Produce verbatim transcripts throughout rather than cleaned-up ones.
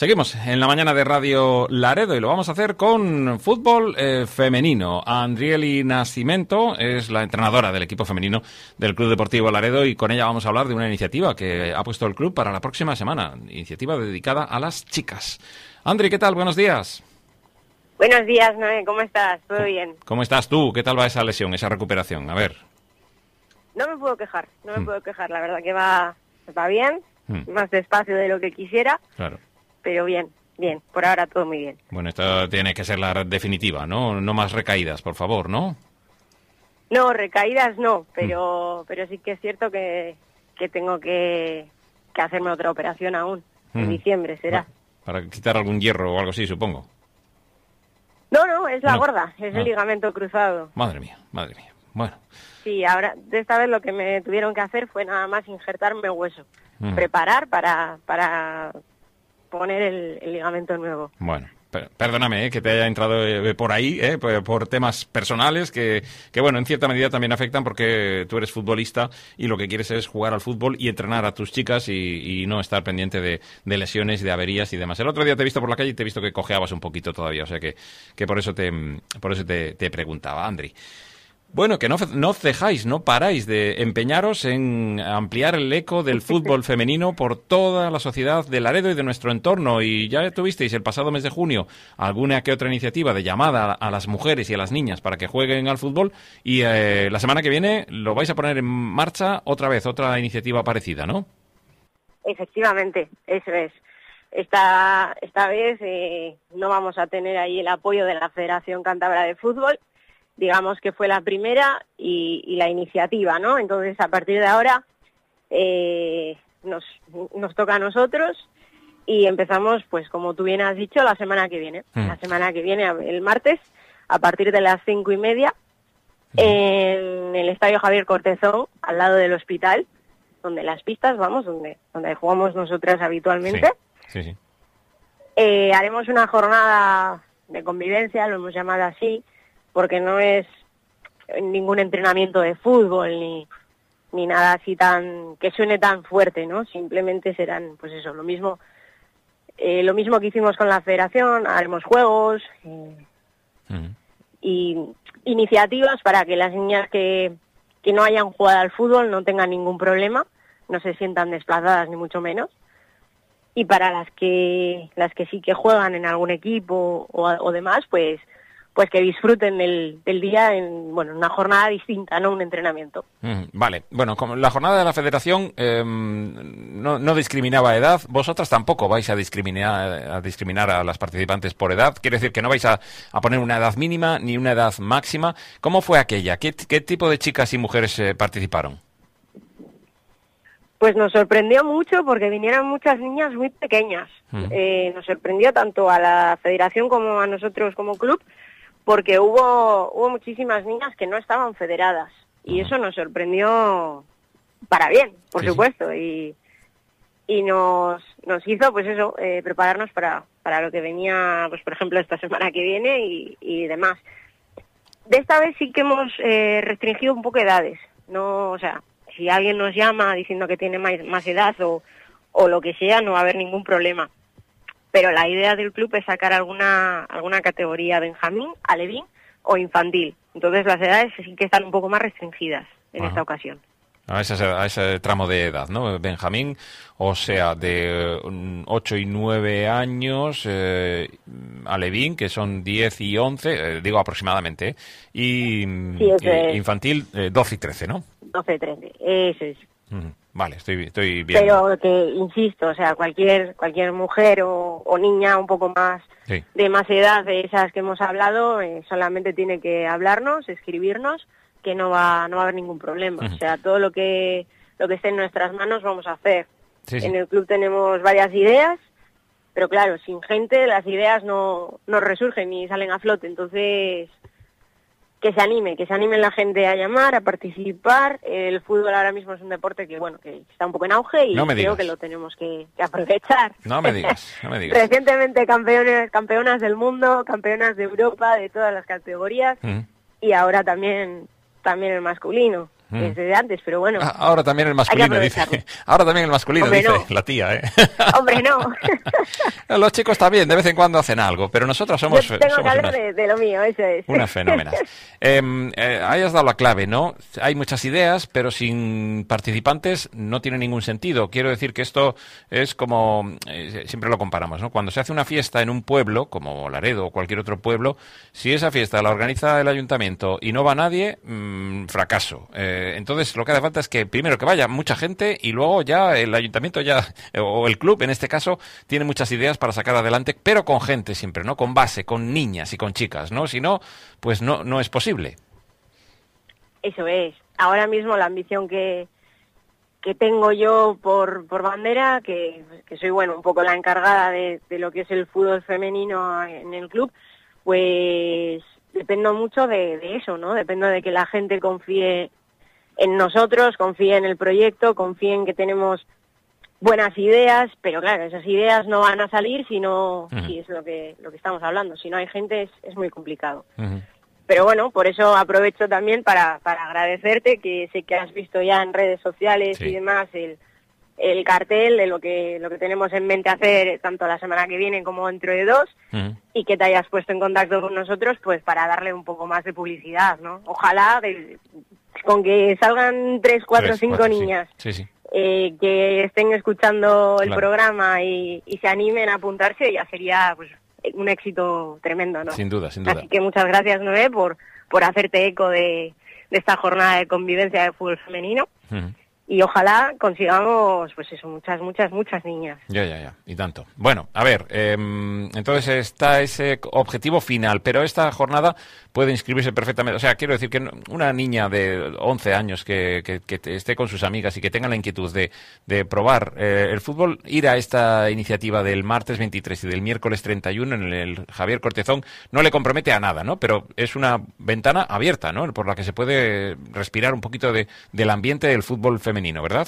Seguimos en la mañana de Radio Laredo y lo vamos a hacer con fútbol eh, femenino. Andrieli Nascimento es la entrenadora del equipo femenino del Club Deportivo Laredo y con ella vamos a hablar de una iniciativa que ha puesto el club para la próxima semana, iniciativa dedicada a las chicas. Andri, ¿qué tal? Buenos días. Buenos días, Noé, ¿cómo estás? ¿Todo bien? ¿Cómo estás tú? ¿Qué tal va esa lesión, esa recuperación? A ver. No me puedo quejar, no me mm. puedo quejar, la verdad que va, va bien, mm. más despacio de lo que quisiera. Claro. Pero bien, bien, por ahora todo muy bien. Bueno, esto tiene que ser la definitiva, ¿no? No más recaídas, por favor, ¿no? No, recaídas no, pero mm. pero sí que es cierto que, que tengo que, que hacerme otra operación aún, mm. en diciembre será. Para, para quitar algún hierro o algo así, supongo. No, no, es la no. gorda, es ah. el ligamento cruzado. Madre mía, madre mía, bueno. Sí, ahora, de esta vez lo que me tuvieron que hacer fue nada más injertarme hueso, mm. preparar para... para poner el, el ligamento nuevo. Bueno, per perdóname eh, que te haya entrado eh, por ahí, eh, por, por temas personales que, que, bueno, en cierta medida también afectan porque tú eres futbolista y lo que quieres es jugar al fútbol y entrenar a tus chicas y, y no estar pendiente de, de lesiones, de averías y demás. El otro día te he visto por la calle y te he visto que cojeabas un poquito todavía, o sea que, que por eso te, por eso te, te preguntaba, Andri. Bueno, que no, no cejáis, no paráis de empeñaros en ampliar el eco del fútbol femenino por toda la sociedad de Laredo y de nuestro entorno. Y ya tuvisteis el pasado mes de junio alguna que otra iniciativa de llamada a las mujeres y a las niñas para que jueguen al fútbol. Y eh, la semana que viene lo vais a poner en marcha otra vez, otra iniciativa parecida, ¿no? Efectivamente, eso es. Esta, esta vez eh, no vamos a tener ahí el apoyo de la Federación Cántabra de Fútbol. Digamos que fue la primera y, y la iniciativa, ¿no? Entonces, a partir de ahora eh, nos, nos toca a nosotros y empezamos, pues como tú bien has dicho, la semana que viene. Mm. La semana que viene, el martes, a partir de las cinco y media, mm. en el Estadio Javier Cortezón, al lado del hospital, donde las pistas, vamos, donde, donde jugamos nosotras habitualmente. Sí, sí, sí. Eh, haremos una jornada de convivencia, lo hemos llamado así, porque no es ningún entrenamiento de fútbol ni, ni nada así tan que suene tan fuerte, ¿no? Simplemente serán, pues eso, lo mismo eh, lo mismo que hicimos con la Federación, haremos juegos eh, uh-huh. y iniciativas para que las niñas que, que no hayan jugado al fútbol no tengan ningún problema, no se sientan desplazadas ni mucho menos. Y para las que las que sí que juegan en algún equipo o, o demás, pues pues que disfruten del, del día en bueno una jornada distinta, no un entrenamiento. Mm, vale, bueno, como la jornada de la Federación eh, no, no discriminaba edad, vosotras tampoco vais a discriminar, a discriminar a las participantes por edad, quiere decir que no vais a, a poner una edad mínima ni una edad máxima. ¿Cómo fue aquella? ¿Qué, qué tipo de chicas y mujeres eh, participaron? Pues nos sorprendió mucho porque vinieron muchas niñas muy pequeñas. Mm. Eh, nos sorprendió tanto a la Federación como a nosotros como club, porque hubo hubo muchísimas niñas que no estaban federadas y eso nos sorprendió para bien, por sí, supuesto, sí. y y nos nos hizo pues eso eh, prepararnos para para lo que venía, pues por ejemplo esta semana que viene y, y demás. De esta vez sí que hemos eh, restringido un poco edades, no, o sea, si alguien nos llama diciendo que tiene más, más edad o o lo que sea, no va a haber ningún problema. Pero la idea del club es sacar alguna alguna categoría Benjamín, alevín o infantil. Entonces las edades sí que están un poco más restringidas en Ajá. esta ocasión. A ese, a ese tramo de edad, ¿no? Benjamín, o sea, de ocho y nueve años, eh, alevín, que son diez y once, eh, digo aproximadamente, ¿eh? y, sí, y infantil, eh, doce y trece, ¿no? doce y trece, eso es. Mm. Vale, estoy, estoy bien. Pero que, insisto, o sea, cualquier cualquier mujer o, o niña un poco más sí. de más edad de esas que hemos hablado, eh, solamente tiene que hablarnos, escribirnos, que no va no va a haber ningún problema. Uh-huh. O sea, todo lo que lo que esté en nuestras manos vamos a hacer. Sí, sí. En el club tenemos varias ideas, pero claro, sin gente las ideas no, no resurgen ni salen a flote, entonces que se anime, que se anime la gente a llamar, a participar. El fútbol ahora mismo es un deporte que bueno que está un poco en auge y no creo digas. que lo tenemos que, que aprovechar. No me digas, no me digas. Recientemente campeones, campeonas del mundo, campeonas de Europa, de todas las categorías, uh-huh. y ahora también también el masculino. mm. desde antes, pero bueno. Ah, ahora también el masculino, dice. Ahora también el masculino, Hombre, dice no. la tía, ¿eh? Hombre, no. Los chicos también, de vez en cuando hacen algo, pero nosotros somos... Yo tengo somos que hablar unas, de, de lo mío, eso es. Unas fenómenas. eh, eh, ahí has dado la clave, ¿no? Hay muchas ideas, pero sin participantes no tiene ningún sentido. Quiero decir que esto es como... Eh, siempre lo comparamos, ¿no? Cuando se hace una fiesta en un pueblo, como Laredo o cualquier otro pueblo, si esa fiesta la organiza el ayuntamiento y no va nadie, mmm, fracaso. Eh, entonces, lo que hace falta es que primero que vaya mucha gente y luego ya el ayuntamiento ya, o el club en este caso, tiene muchas ideas para sacar adelante, pero con gente siempre, ¿no? Con base, con niñas y con chicas, ¿no? Si no, pues no, no es posible. Eso es. Ahora mismo la ambición que, que tengo yo por, por bandera, que, que soy, bueno, un poco la encargada de, de lo que es el fútbol femenino en el club, pues dependo mucho de, de eso, ¿no? Dependo de que la gente confíe en nosotros, confíe en el proyecto, confíe en que tenemos buenas ideas, pero claro, esas ideas no van a salir si no, uh-huh. si es lo que lo que estamos hablando. Si no hay gente es, es muy complicado. Uh-huh. Pero bueno, por eso aprovecho también para, para agradecerte, que sé que has visto ya en redes sociales sí. y demás el, el cartel de lo que lo que tenemos en mente hacer tanto la semana que viene como dentro de dos, uh-huh. y que te hayas puesto en contacto con nosotros pues para darle un poco más de publicidad, ¿no? Ojalá de, con que salgan tres, cuatro, tres, cinco cuatro, niñas. Sí, sí. sí. Eh, que estén escuchando el claro. programa y, y se animen a apuntarse, ya sería pues un éxito tremendo, ¿no? Sin duda, sin duda. Así que muchas gracias, Noé, por, por hacerte eco de, de esta jornada de convivencia de fútbol femenino. Uh-huh. Y ojalá consigamos, pues eso, muchas, muchas, muchas niñas. Ya, ya, ya, y tanto. Bueno, a ver, eh, entonces está ese objetivo final, pero esta jornada puede inscribirse perfectamente. O sea, quiero decir que una niña de once años que, que, que esté con sus amigas y que tenga la inquietud de, de probar eh, el fútbol, ir a esta iniciativa del martes veintitrés y del miércoles treinta y uno en el Javier Cortezón, no le compromete a nada, ¿no? Pero es una ventana abierta, ¿no? Por la que se puede respirar un poquito de, del ambiente del fútbol femenino, ¿verdad?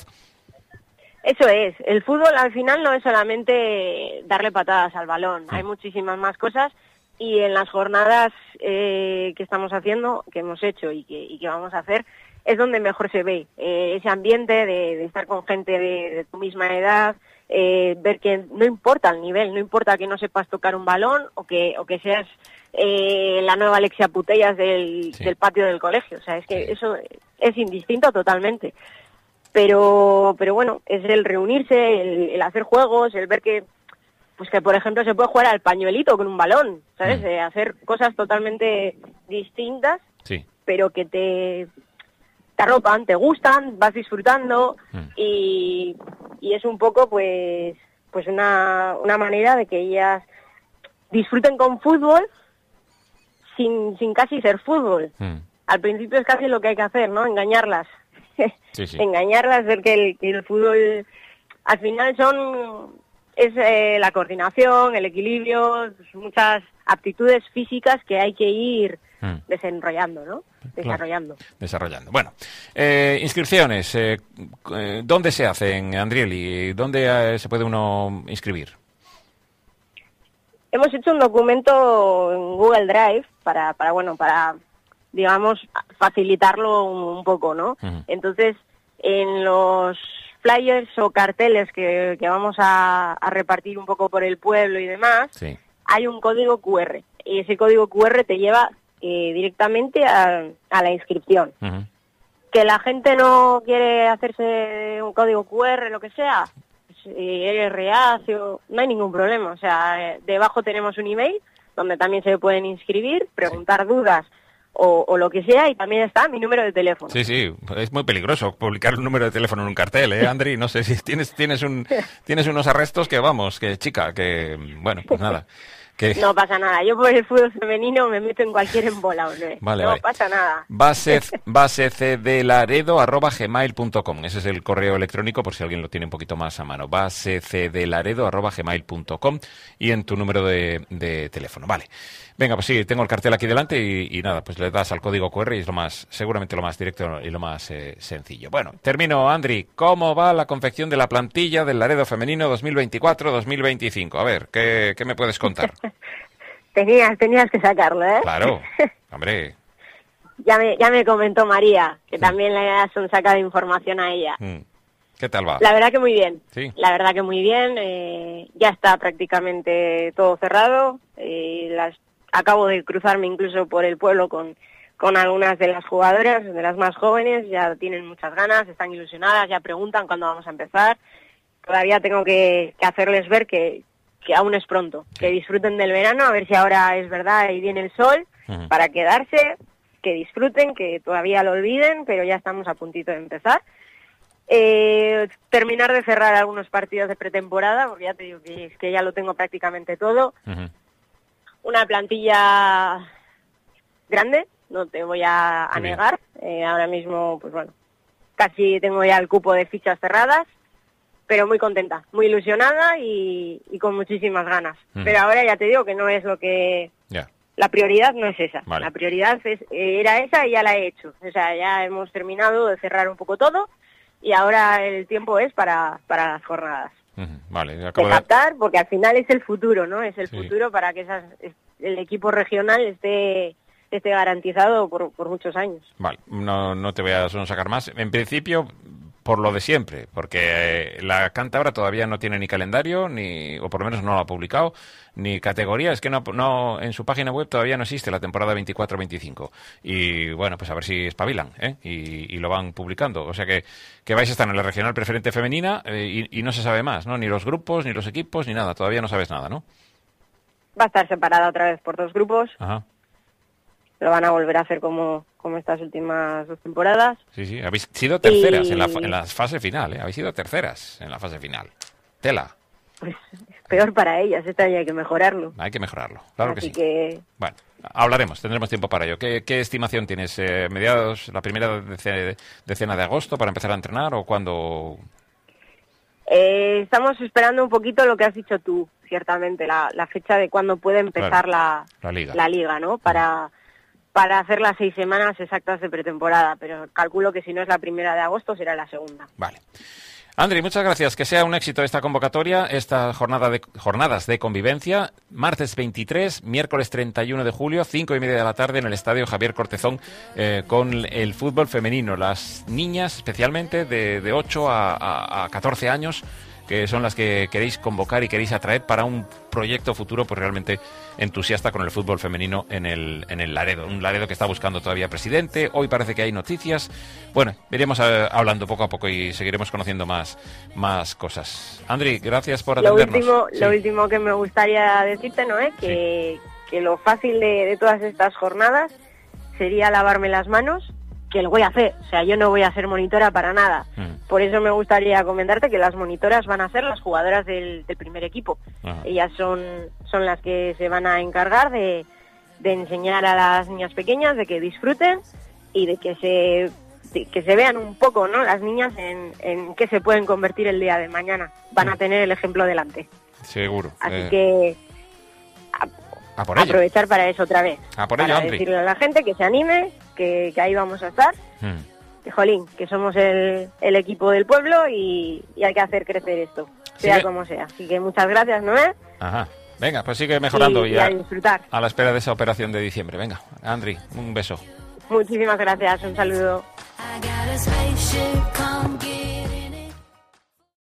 Eso es. El fútbol al final no es solamente darle patadas al balón. Sí. Hay muchísimas más cosas y en las jornadas eh, que estamos haciendo, que hemos hecho y que, y que vamos a hacer, es donde mejor se ve eh, ese ambiente de, de estar con gente de, de tu misma edad, eh, ver que no importa el nivel, no importa que no sepas tocar un balón o que, o que seas eh, la nueva Alexia Putellas del, sí. del patio del colegio. O sea, es que sí. eso es indistinto totalmente. Pero, pero bueno, es el reunirse, el, el hacer juegos, el ver que, pues que por ejemplo se puede jugar al pañuelito con un balón, ¿sabes? Mm. Eh, hacer cosas totalmente distintas, sí. pero que te, te arropan, te gustan, vas disfrutando mm. y, y es un poco pues, pues una, una manera de que ellas disfruten con fútbol sin, sin casi ser fútbol. Mm. Al principio es casi lo que hay que hacer, ¿no? Engañarlas. Sí, sí. Engañarlas, ver que el, que el fútbol al final son es eh, la coordinación, el equilibrio, pues, muchas aptitudes físicas que hay que ir mm. desarrollando, ¿no? Desarrollando. Claro, desarrollando. Bueno, eh, inscripciones, eh, eh, ¿dónde se hacen, Andrieli? ¿Dónde eh, se puede uno inscribir? Hemos hecho un documento en Google Drive para, para bueno, para digamos, facilitarlo un, un poco, ¿no? Uh-huh. Entonces, en los flyers o carteles que, que vamos a, a repartir un poco por el pueblo y demás, sí. hay un código cu erre. Y ese código cu erre te lleva eh, directamente a, a la inscripción. Uh-huh. Que la gente no quiere hacerse un código cu erre, lo que sea, pues, eh, eres reacio, no hay ningún problema. O sea, eh, debajo tenemos un email donde también se pueden inscribir, preguntar sí. dudas, O, o lo que sea, y también está mi número de teléfono. Sí, sí, es muy peligroso publicar un número de teléfono en un cartel, ¿eh, Andri? No sé si tienes tienes un tienes unos arrestos que, vamos, que chica, que, bueno, pues nada. Que... No pasa nada, yo por el fútbol femenino me meto en cualquier embola, ¿no? Vale, no vale. pasa nada. Base, basecdelaredo arroba gmail punto com, ese es el correo electrónico por si alguien lo tiene un poquito más a mano, basecdelaredo arroba gmail punto com y en tu número de, de teléfono, vale. Venga, pues sí, tengo el cartel aquí delante y, y nada, pues le das al código cu erre y es lo más, seguramente lo más directo y lo más eh, sencillo. Bueno, termino, Andri, ¿cómo va la confección de la plantilla del Laredo Femenino dos mil veinticuatro dos mil veinticinco? A ver, ¿qué, qué me puedes contar? tenías, tenías que sacarlo, ¿eh? Claro, hombre. ya me, ya me comentó María, que sí. También le has sacado información a ella. Mm. ¿Qué tal va? La verdad que muy bien. Sí. La verdad que muy bien. Eh, ya está prácticamente todo cerrado. Eh, las, acabo de cruzarme incluso por el pueblo con, con algunas de las jugadoras, de las más jóvenes. Ya tienen muchas ganas, están ilusionadas, ya preguntan cuándo vamos a empezar. Todavía tengo que, que hacerles ver que, que aún es pronto. Sí. Que disfruten del verano, a ver si ahora es verdad y viene el sol, uh-huh. para quedarse, que disfruten, que todavía lo olviden, pero ya estamos a puntito de empezar. Eh, terminar de cerrar algunos partidos de pretemporada, porque ya te digo que, que ya lo tengo prácticamente todo. Uh-huh. Una plantilla grande, no te voy a, a negar. Eh, ahora mismo, pues bueno, casi tengo ya el cupo de fichas cerradas, pero muy contenta, muy ilusionada y, y con muchísimas ganas. Uh-huh. Pero ahora ya te digo que no es lo que... Yeah. La prioridad no es esa. Vale. La prioridad es, era esa y ya la he hecho. O sea, ya hemos terminado de cerrar un poco todo. Y ahora el tiempo es para, para las jornadas. Uh-huh. Vale, de captar, porque al final es el futuro, ¿no? Es el sí. futuro para que esas, el equipo regional esté, esté garantizado por, por muchos años. Vale, no, no te voy a sacar más. En principio, por lo de siempre, porque la cántabra todavía no tiene ni calendario, ni o por lo menos no lo ha publicado, ni categoría. Es que no, no en su página web todavía no existe la temporada veinticuatro veinticinco. Y bueno, pues a ver si espabilan, ¿eh? Y, y lo van publicando. O sea que, que vais a estar en la regional preferente femenina eh, y, y no se sabe más, ¿no? Ni los grupos, ni los equipos, ni nada. Todavía no sabes nada, ¿no? Va a estar separada otra vez por dos grupos. Ajá. Lo van a volver a hacer como, como estas últimas dos temporadas. Sí, sí, habéis sido terceras y... en, la, en la fase final, ¿eh? Habéis sido terceras en la fase final. Tela. Pues peor para ellas, esta ya hay que mejorarlo. Hay que mejorarlo, claro Así que sí. Que... Bueno, hablaremos, tendremos tiempo para ello. ¿Qué, qué estimación tienes? Eh, ¿Mediados, la primera dece, decena de agosto para empezar a entrenar o cuándo...? Eh, estamos esperando un poquito lo que has dicho tú, ciertamente, la, la fecha de cuándo puede empezar claro, la, la, liga. la liga, ¿no? Para... para hacer las seis semanas exactas de pretemporada, pero calculo que si no es la primera de agosto será la segunda. Vale. Andri, muchas gracias. Que sea un éxito esta convocatoria, esta jornada de jornadas de convivencia. Martes veintitrés, miércoles treinta y uno de julio, cinco y media de la tarde en el Estadio Javier Cortezón, eh, con el fútbol femenino. Las niñas, especialmente de, de ocho a, a, a catorce años, que son las que queréis convocar y queréis atraer para un proyecto futuro pues realmente entusiasta con el fútbol femenino en el, en el Laredo. Un Laredo que está buscando todavía presidente. Hoy parece que hay noticias. Bueno, iremos a, hablando poco a poco y seguiremos conociendo más, más cosas. Andri, gracias por atendernos. Lo último, sí. lo último que me gustaría decirte, ¿no? es que, sí. que lo fácil de, de todas estas jornadas sería lavarme las manos, que lo voy a hacer. O sea, yo no voy a ser monitora para nada. Mm. Por eso me gustaría comentarte que las monitoras van a ser las jugadoras del, del primer equipo. Ajá. Ellas son, son las que se van a encargar de, de enseñar a las niñas pequeñas, de que disfruten y de que se, de, que se vean un poco, ¿no? Las niñas en, en qué se pueden convertir el día de mañana. Van a tener el ejemplo delante. Seguro. Así eh... que... A por ello. Aprovechar para eso otra vez. A por para ello, Andri. Decirle a la gente que se anime, que, que ahí vamos a estar. Hmm. Que, jolín, que somos el, el equipo del pueblo y, y hay que hacer crecer esto, sea ¿Sigue? como sea. Así que muchas gracias, Noé. Ajá. Venga, pues sigue mejorando. Y, y a, a, y a disfrutar. A la espera de esa operación de diciembre. Venga, Andri, un beso. Muchísimas gracias, un saludo.